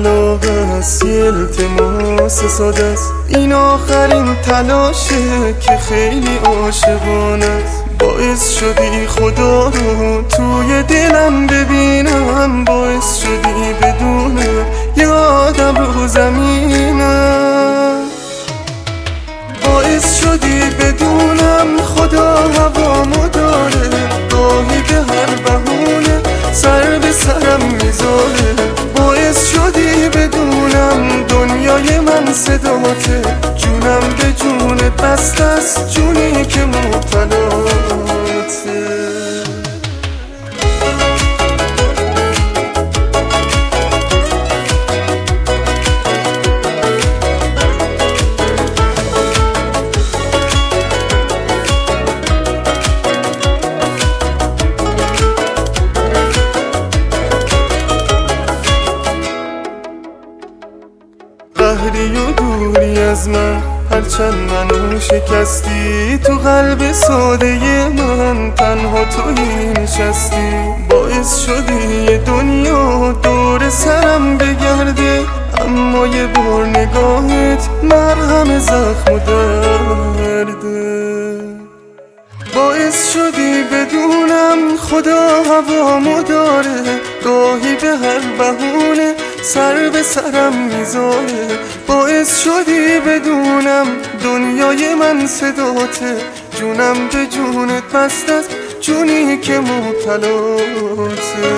علاقه است، یه التماس ساده است، این آخرین تلاشه که خیلی عاشقانه است. باعث شدی خدا رو توی دلم ببینم، باعث شدی بدونم یه آدم رو زمینم، باعث شدی بدونم خدا هوامو داره، گاهی به هر بهونه سر به سرم میذاره. باعث شدی بدونم دنیای من صداته، جونم به جونت بسته است، جونی که مبتلاته. قهری و دوری از من، هرچند منو شکستی، تو قلب ساده من تنها تویی نشستی. باعث شدی یه دنیا دور سرم بگرده، اما یه بار نگاهت مرهم زخم و درده. باعث شدی بدونم خدا هوامو داره، گاهی به هر بهونه سر به سرم میذاره. باعث شدی بدونم دنیای من صداته، جونم به جونت بسته است، جونی که مبتلاته.